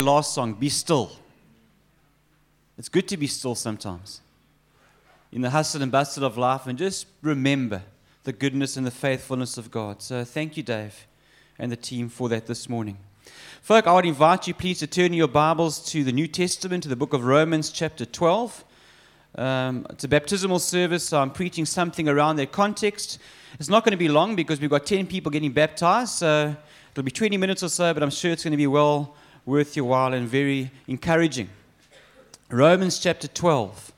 Last song, Be Still. It's good to be still sometimes in the hustle and bustle of life and just remember the goodness and the faithfulness of God. So thank you, Dave, and the team for that this morning. Folk, I would invite you please to turn your Bibles to the New Testament, to the book of Romans chapter 12. It's a baptismal service, so I'm preaching something around that context. It's not going to be long because we've got 10 people getting baptized, so it'll be 20 minutes or so, but I'm sure it's going to be well worth your while and very encouraging. Romans chapter 12,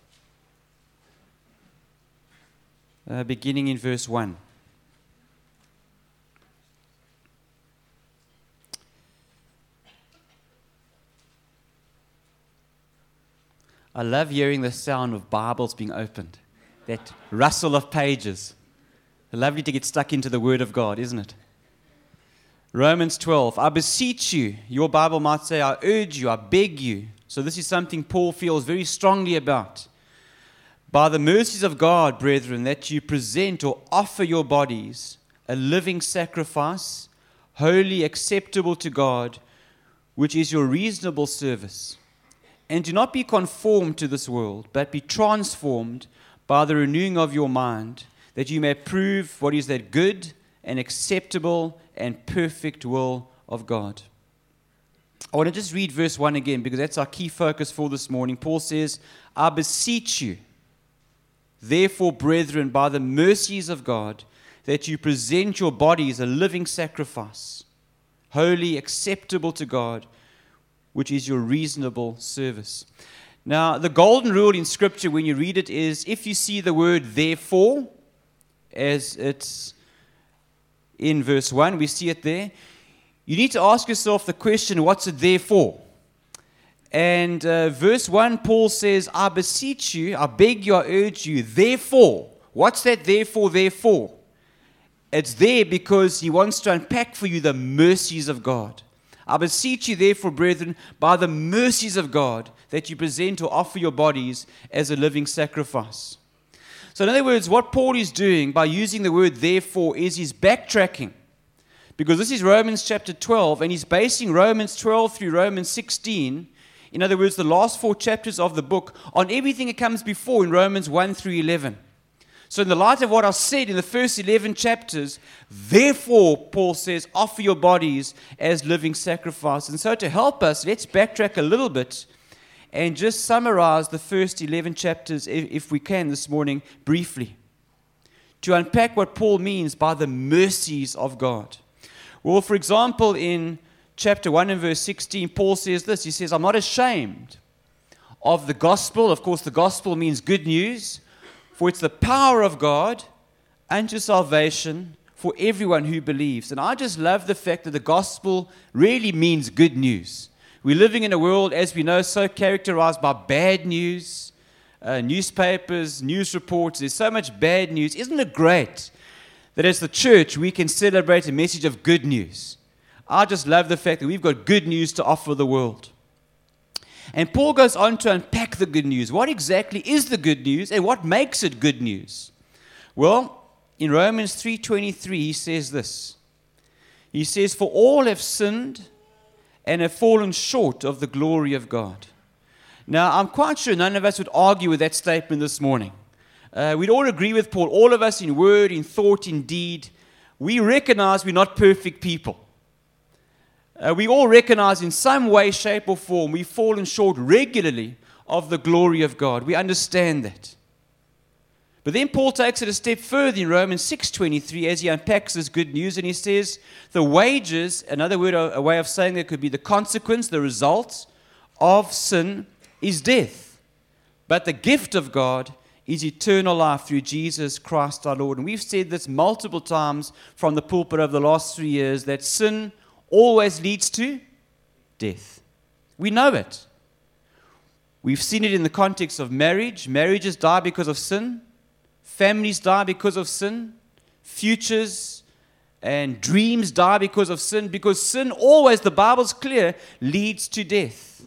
beginning in verse 1. I love hearing the sound of Bibles being opened, that rustle of pages. Lovely to get stuck into the Word of God, isn't it? Romans 12, I beseech you, your Bible might say, I urge you, I beg you. So this is something Paul feels very strongly about. By the mercies of God, brethren, that you present or offer your bodies a living sacrifice, wholly acceptable to God, which is your reasonable service. And do not be conformed to this world, but be transformed by the renewing of your mind, that you may prove what is that good and acceptable and perfect will of God. I want to just read verse 1 again because that's our key focus for this morning. Paul says, I beseech you, therefore, brethren, by the mercies of God, that you present your bodies a living sacrifice, wholly acceptable to God, which is your reasonable service. Now, the golden rule in Scripture when you read it is, if you see the word therefore, as it's in verse 1, we see it there, you need to ask yourself the question, what's it there for? And verse 1, Paul says, I beseech you, I beg you, I urge you, therefore. What's that therefore? It's there because he wants to unpack for you the mercies of God. I beseech you, therefore, brethren, by the mercies of God, that you present or offer your bodies as a living sacrifice. So in other words, what Paul is doing by using the word therefore is he's backtracking. Because this is Romans chapter 12, and he's basing Romans 12 through Romans 16, in other words, the last 4 chapters of the book, on everything that comes before in Romans 1 through 11. So in the light of what I said in the first 11 chapters, therefore, Paul says, offer your bodies as living sacrifice. And so to help us, let's backtrack a little bit and just summarize the first 11 chapters, if we can this morning, briefly, to unpack what Paul means by the mercies of God. Well, for example, in chapter 1 and verse 16, Paul says this. He says, I'm not ashamed of the gospel. Of course, the gospel means good news. For it's the power of God unto salvation for everyone who believes. And I just love the fact that the gospel really means good news. We're living in a world, as we know, so characterized by bad news, newspapers, news reports. There's so much bad news. Isn't it great that as the church we can celebrate a message of good news? I just love the fact that we've got good news to offer the world. And Paul goes on to unpack the good news. What exactly is the good news and what makes it good news? Well, in Romans 3:23, he says this. He says, for all have sinned and have fallen short of the glory of God. Now, I'm quite sure none of us would argue with that statement this morning. We'd all agree with Paul. All of us in word, in thought, in deed, we recognize we're not perfect people. We all recognize in some way, shape, or form we've fallen short regularly of the glory of God. We understand that. But then Paul takes it a step further in Romans 6:23 as he unpacks this good news, and he says the wages, another word, a way of saying that could be the consequence, the result of sin is death. But the gift of God is eternal life through Jesus Christ our Lord. And we've said this multiple times from the pulpit over the last 3 years, that sin always leads to death. We know it. We've seen it in the context of marriage. Marriages die because of sin. Families die because of sin. Futures and dreams die because of sin. Because sin always, the Bible's clear, leads to death.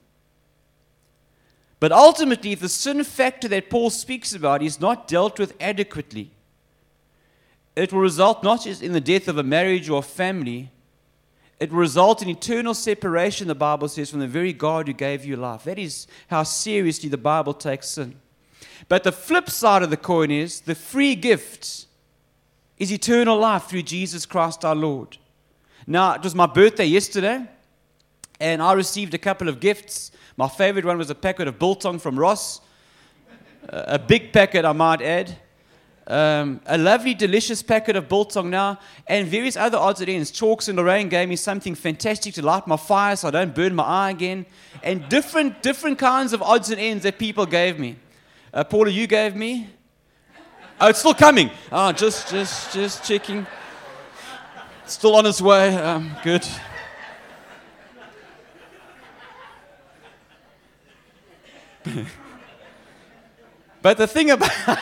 But ultimately, if the sin factor that Paul speaks about is not dealt with adequately, it will result not just in the death of a marriage or a family, it will result in eternal separation, the Bible says, from the very God who gave you life. That is how seriously the Bible takes sin. But the flip side of the coin is the free gift is eternal life through Jesus Christ our Lord. Now, it was my birthday yesterday, and I received a couple of gifts. My favorite one was a packet of biltong from Ross, a big packet, I might add. A lovely, delicious packet of biltong now, and various other odds and ends. Chalks and Lorraine gave me something fantastic to light my fire so I don't burn my eye again, and different kinds of odds and ends that people gave me. Paula, you gave me? Oh, it's still coming. Oh, just checking. Still on its way. Good. But the thing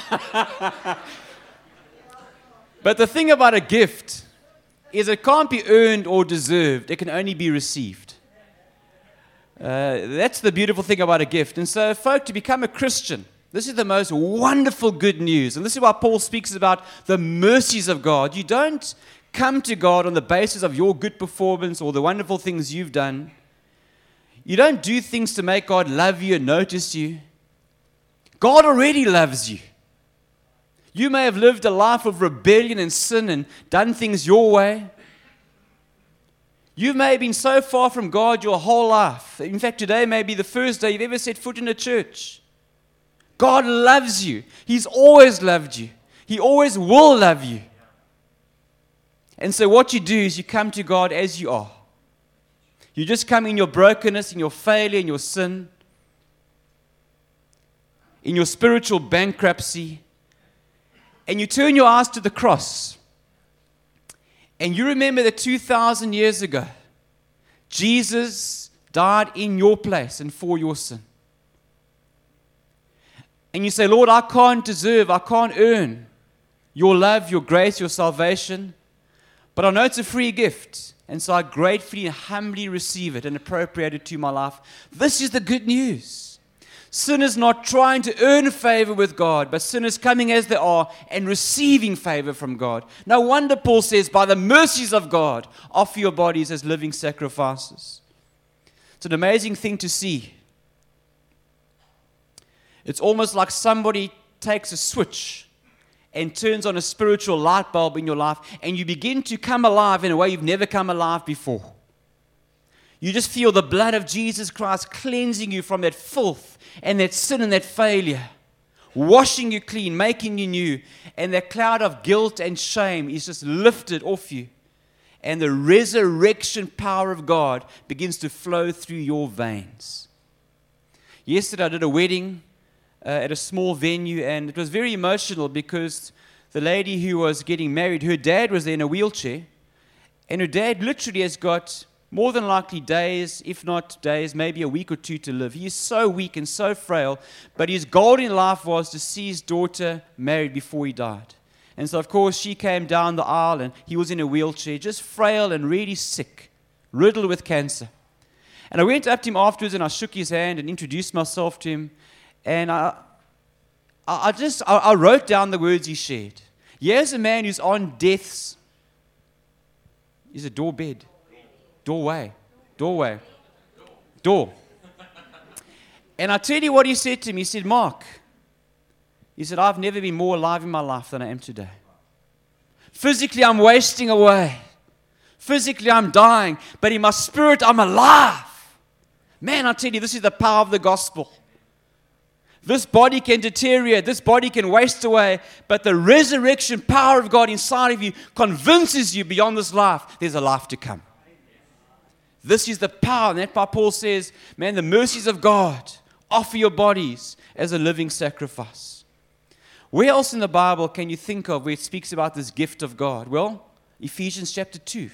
about a gift is it can't be earned or deserved. It can only be received. That's the beautiful thing about a gift. And so, folk, to become a Christian, this is the most wonderful good news. And this is why Paul speaks about the mercies of God. You don't come to God on the basis of your good performance or the wonderful things you've done. You don't do things to make God love you and notice you. God already loves you. You may have lived a life of rebellion and sin and done things your way. You may have been so far from God your whole life. In fact, today may be the first day you've ever set foot in a church. God loves you. He's always loved you. He always will love you. And so what you do is you come to God as you are. You just come in your brokenness, in your failure, in your sin, in your spiritual bankruptcy, and you turn your eyes to the cross. And you remember that 2,000 years ago, Jesus died in your place and for your sin. And you say, Lord, I can't deserve, I can't earn your love, your grace, your salvation, but I know it's a free gift. And so I gratefully and humbly receive it and appropriate it to my life. This is the good news. Sinners not trying to earn favor with God, but sinners coming as they are and receiving favor from God. No wonder Paul says, by the mercies of God, offer your bodies as living sacrifices. It's an amazing thing to see. It's almost like somebody takes a switch and turns on a spiritual light bulb in your life, and you begin to come alive in a way you've never come alive before. You just feel the blood of Jesus Christ cleansing you from that filth and that sin and that failure, washing you clean, making you new, and that cloud of guilt and shame is just lifted off you, and the resurrection power of God begins to flow through your veins. Yesterday I did a wedding at a small venue, and it was very emotional because the lady who was getting married, her dad was there in a wheelchair, and her dad literally has got more than likely days, if not days, maybe a week or two to live. He is so weak and so frail, but his goal in life was to see his daughter married before he died. And so, of course, she came down the aisle, and he was in a wheelchair, just frail and really sick, riddled with cancer. And I went up to him afterwards, and I shook his hand and introduced myself to him. And I wrote down the words he shared. Here's a man who's on death's, is it doorbed? Doorway. Door. And I tell you what he said to me. He said, Mark, he said, I've never been more alive in my life than I am today. Physically, I'm wasting away. Physically, I'm dying. But in my spirit, I'm alive. Man, I tell you, this is the power of the gospel. This body can deteriorate, this body can waste away, but the resurrection power of God inside of you convinces you beyond this life, there's a life to come. This is the power, and that's why Paul says, man, the mercies of God, offer your bodies as a living sacrifice. Where else in the Bible can you think of where it speaks about this gift of God? Well, Ephesians chapter 2.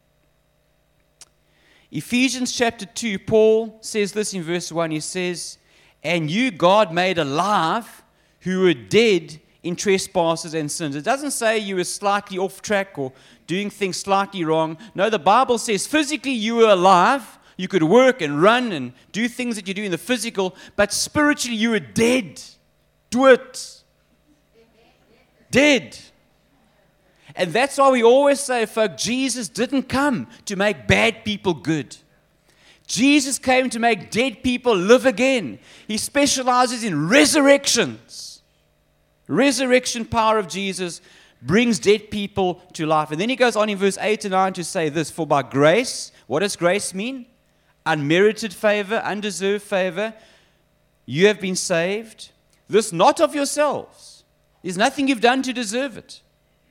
Ephesians chapter 2, Paul says this in verse 1. He says, and you God made alive who were dead in trespasses and sins. It doesn't say you were slightly off track or doing things slightly wrong. No, the Bible says physically you were alive. You could work and run and do things that you do in the physical, but spiritually you were dead. Do it. Dead. And that's why we always say, folks, Jesus didn't come to make bad people good. Jesus came to make dead people live again. He specializes in resurrections. Resurrection power of Jesus brings dead people to life. And then he goes on in verse 8 and 9 to say this, for by grace, what does grace mean? Unmerited favor, undeserved favor. You have been saved. This not of yourselves. There's nothing you've done to deserve it.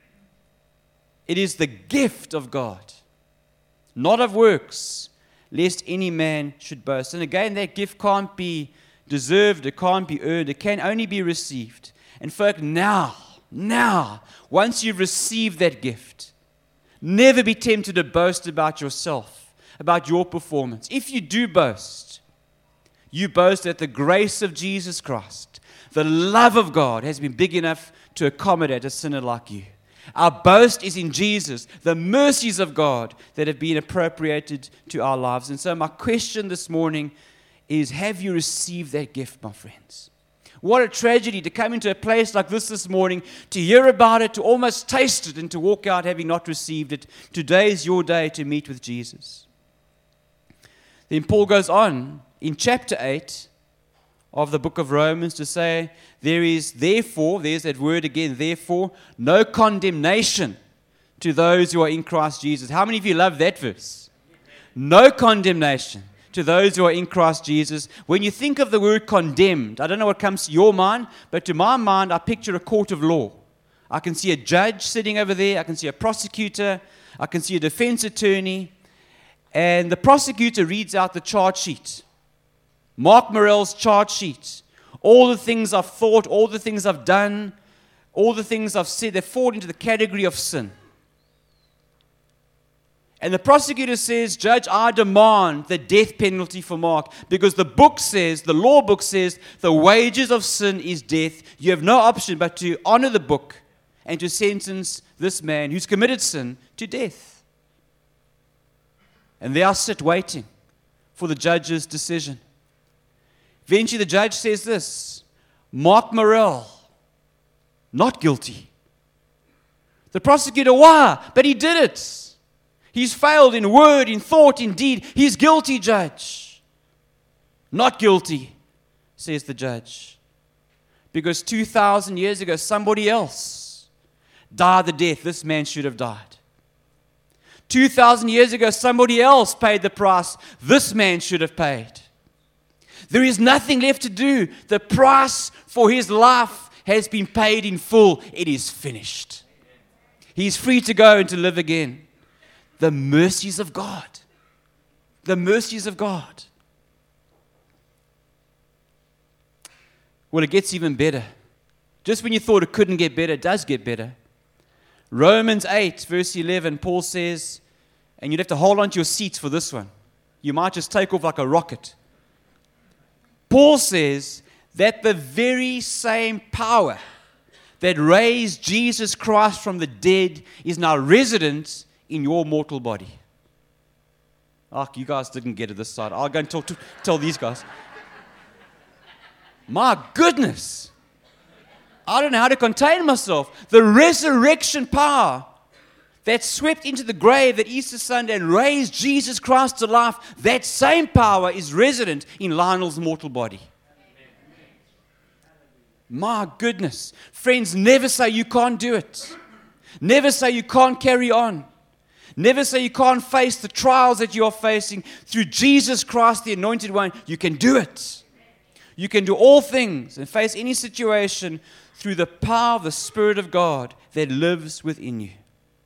It is the gift of God, not of works, lest any man should boast. And again, that gift can't be deserved, it can't be earned, it can only be received. And folk, now, once you've received that gift, never be tempted to boast about yourself, about your performance. If you do boast, you boast that the grace of Jesus Christ, the love of God has been big enough to accommodate a sinner like you. Our boast is in Jesus, the mercies of God that have been appropriated to our lives. And so my question this morning is, have you received that gift, my friends? What a tragedy to come into a place like this morning, to hear about it, to almost taste it, and to walk out having not received it. Today is your day to meet with Jesus. Then Paul goes on in chapter 8 of the book of Romans to say, there is therefore, there's that word again, therefore, no condemnation to those who are in Christ Jesus. How many of you love that verse? No condemnation to those who are in Christ Jesus. When you think of the word condemned, I don't know what comes to your mind, but to my mind, I picture a court of law. I can see a judge sitting over there. I can see a prosecutor. I can see a defense attorney. And the prosecutor reads out the charge sheet. Mark Morell's charge sheet. All the things I've thought, all the things I've done, all the things I've said, they fall into the category of sin. And the prosecutor says, Judge, I demand the death penalty for Mark, because the book says, the law book says, the wages of sin is death. You have no option but to honor the book and to sentence this man who's committed sin to death. And there I sit waiting for the judge's decision. Eventually the judge says this, Mark Morell, not guilty. The prosecutor, why? But he did it. He's failed in word, in thought, in deed. He's guilty, judge. Not guilty, says the judge. Because 2,000 years ago, somebody else died the death this man should have died. 2,000 years ago, somebody else paid the price this man should have paid. There is nothing left to do. The price for his life has been paid in full. It is finished. He's free to go and to live again. The mercies of God. The mercies of God. Well, it gets even better. Just when you thought it couldn't get better, it does get better. Romans 8, verse 11, Paul says, and you'd have to hold on to your seats for this one. You might just take off like a rocket. Paul says that the very same power that raised Jesus Christ from the dead is now resident in your mortal body. Oh, you guys didn't get it this side. I'll go and tell these guys. My goodness. I don't know how to contain myself. The resurrection power that swept into the grave that Easter Sunday and raised Jesus Christ to life, that same power is resident in Lionel's mortal body. My goodness. Friends, never say you can't do it. Never say you can't carry on. Never say you can't face the trials that you are facing. Through Jesus Christ, the Anointed One, you can do it. You can do all things and face any situation through the power of the Spirit of God that lives within you.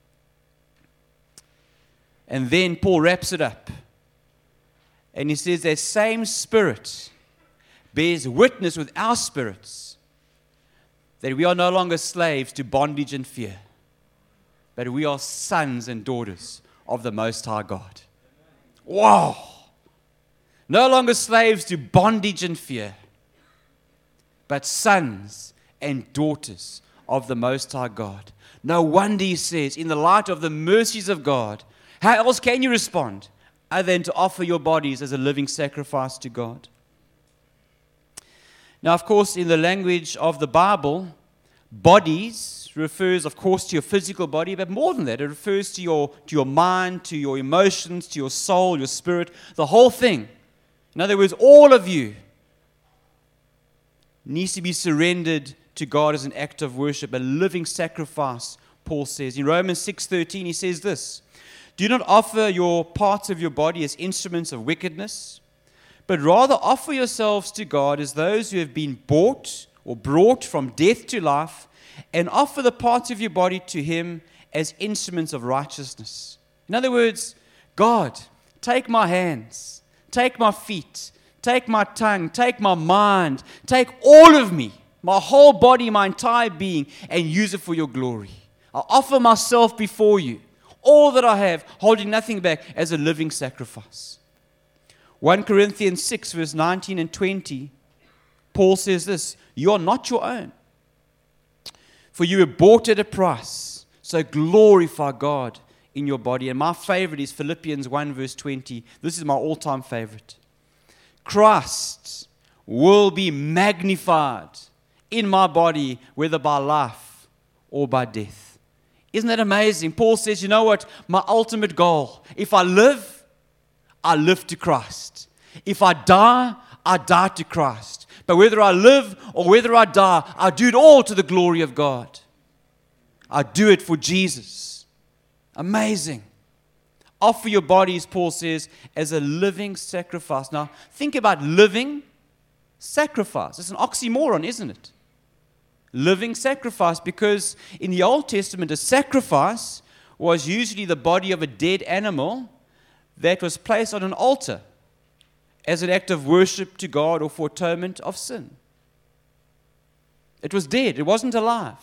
And then Paul wraps it up. And he says that same Spirit bears witness with our spirits that we are no longer slaves to bondage and fear, but we are sons and daughters of the Most High God. Wow! No longer slaves to bondage and fear, but sons and daughters of the Most High God. No wonder he says, in the light of the mercies of God, how else can you respond other than to offer your bodies as a living sacrifice to God? Now, of course, in the language of the Bible, bodies refers, of course, to your physical body, but more than that, it refers to your mind, to your emotions, to your soul, your spirit, the whole thing. In other words, all of you needs to be surrendered to God as an act of worship, a living sacrifice, Paul says. In Romans 6:13, he says this, "Do not offer your parts of your body as instruments of wickedness, but rather offer yourselves to God as those who have been bought or brought from death to life, and offer the parts of your body to Him as instruments of righteousness." In other words, God, take my hands, take my feet, take my tongue, take my mind, take all of me, my whole body, my entire being, and use it for your glory. I offer myself before you, all that I have, holding nothing back, as a living sacrifice. 1 Corinthians 6, verse 19 and 20, Paul says this, "You are not your own, for you were bought at a price, so glorify God in your body." And my favorite is Philippians 1, verse 20. This is my all-time favorite. "Christ will be magnified in my body, whether by life or by death." Isn't that amazing? Paul says, you know what? My ultimate goal, if I live to Christ. If I die to Christ. But whether I live or whether I die, I do it all to the glory of God. I do it for Jesus. Amazing. Offer your bodies, Paul says, as a living sacrifice. Now, think about living sacrifice. It's an oxymoron, isn't it? Living sacrifice, because in the Old Testament, a sacrifice was usually the body of a dead animal that was placed on an altar as an act of worship to God or for atonement of sin. It was dead. It wasn't alive.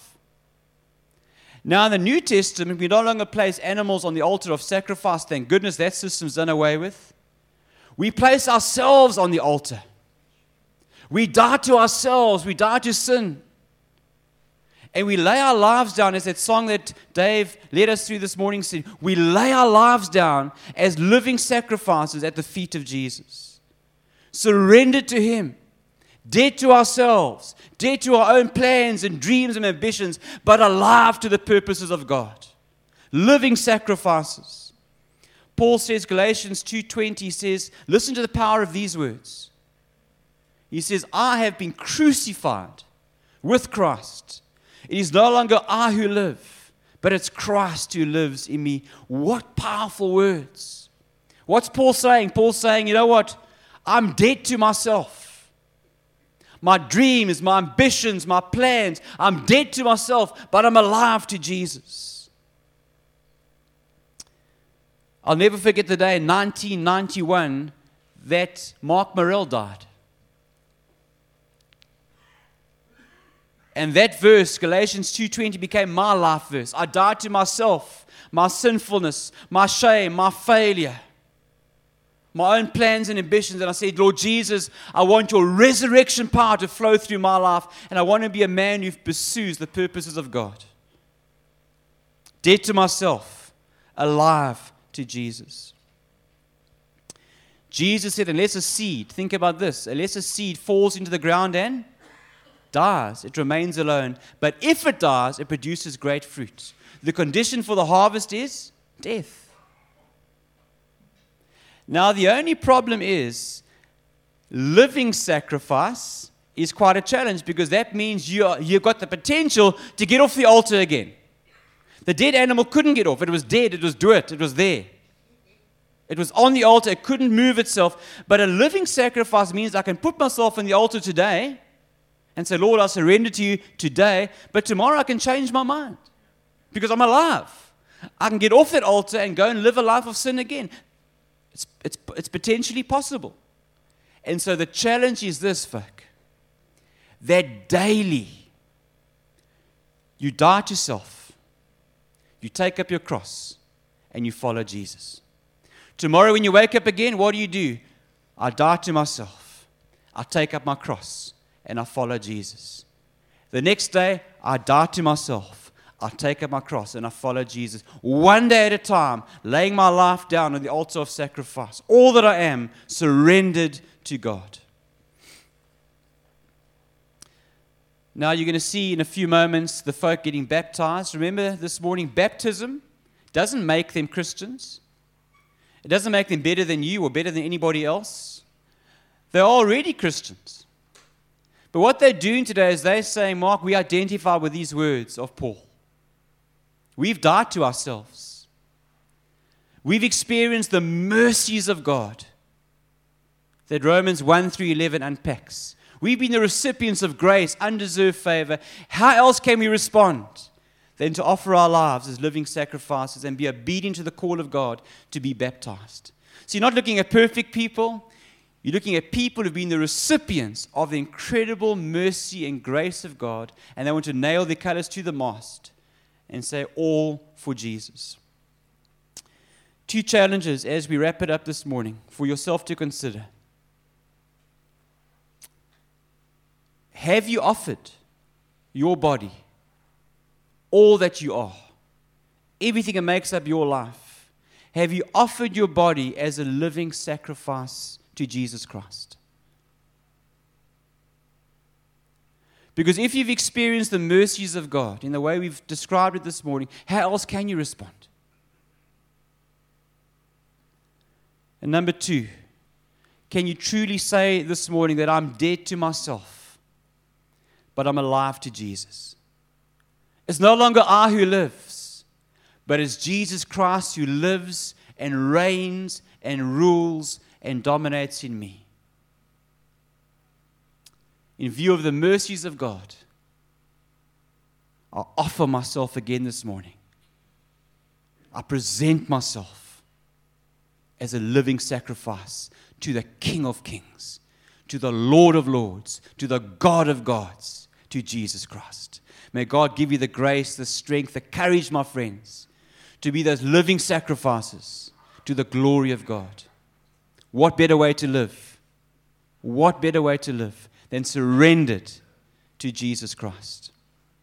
Now, in the New Testament, we no longer place animals on the altar of sacrifice. Thank goodness that system's done away with. We place ourselves on the altar. We die to ourselves. We die to sin. And we lay our lives down, as that song that Dave led us through this morning said, we lay our lives down as living sacrifices at the feet of Jesus. Surrendered to Him. Dead to ourselves. Dead to our own plans and dreams and ambitions, but alive to the purposes of God. Living sacrifices. Paul says, Galatians 2:20 says, listen to the power of these words. He says, I have been crucified with Christ. It is no longer I who live, but it's Christ who lives in me. What powerful words. What's Paul saying? Paul's saying, you know what? I'm dead to myself. My dreams, my ambitions, my plans. I'm dead to myself, but I'm alive to Jesus. I'll never forget the day in 1991 that Mark Morrell died. And that verse, Galatians 2:20, became my life verse. I died to myself, my sinfulness, my shame, my failure, my own plans and ambitions. And I said, Lord Jesus, I want your resurrection power to flow through my life. And I want to be a man who pursues the purposes of God. Dead to myself, alive to Jesus. Jesus said, unless a seed, think about this, unless a seed falls into the ground and dies, it remains alone. But if it dies, it produces great fruit. The condition for the harvest is death. Now, the only problem is living sacrifice is quite a challenge, because that means you've got the potential to get off the altar again. The dead animal couldn't get off. It was dead. It was dirt. It was there. It was on the altar. It couldn't move itself. But a living sacrifice means I can put myself on the altar today and say, Lord, I surrender to you today, but tomorrow I can change my mind because I'm alive. I can get off that altar and go and live a life of sin again. It's potentially possible. And so the challenge is this, folk, that daily you die to self, you take up your cross, and you follow Jesus. Tomorrow when you wake up again, what do? I die to myself. I take up my cross. And I follow Jesus. The next day, I die to myself. I take up my cross and I follow Jesus. One day at a time, laying my life down on the altar of sacrifice. All that I am, surrendered to God. Now you're going to see in a few moments the folk getting baptized. Remember this morning, baptism doesn't make them Christians. It doesn't make them better than you or better than anybody else. They're already Christians. But what they're doing today is they're saying, Mark, we identify with these words of Paul. We've died to ourselves. We've experienced the mercies of God that Romans 1-11 unpacks. We've been the recipients of grace, undeserved favor. How else can we respond than to offer our lives as living sacrifices and be obedient to the call of God to be baptized? So you're not looking at perfect people. You're looking at people who've been the recipients of the incredible mercy and grace of God, and they want to nail their colors to the mast and say, all for Jesus. 2 challenges as we wrap it up this morning for yourself to consider. Have you offered your body, all that you are, everything that makes up your life? Have you offered your body as a living sacrifice to Jesus Christ? Because if you've experienced the mercies of God in the way we've described it this morning, how else can you respond? And number 2, can you truly say this morning that I'm dead to myself, but I'm alive to Jesus? It's no longer I who lives, but it's Jesus Christ who lives and reigns and rules and dominates in me. In view of the mercies of God, I offer myself again this morning. I present myself as a living sacrifice to the King of Kings, to the Lord of Lords, to the God of Gods, to Jesus Christ. May God give you the grace, the strength, the courage, my friends, to be those living sacrifices to the glory of God. What better way to live? What better way to live than surrendered to Jesus Christ?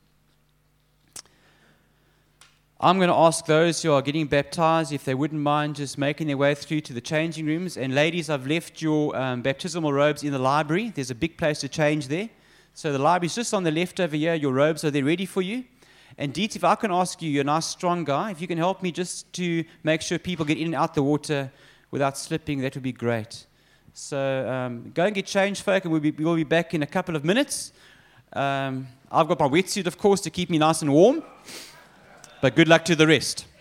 I'm going to ask those who are getting baptized if they wouldn't mind just making their way through to the changing rooms. And ladies, I've left your baptismal robes in the library. There's a big place to change there. So the library's just on the left over here. Your robes are there ready for you. And Diet, if I can ask you, you're a nice strong guy, if you can help me just to make sure people get in and out the water without slipping, that would be great. So go and get changed, folk, and we'll be back in a couple of minutes. I've got my wetsuit, of course, to keep me nice and warm. But good luck to the rest.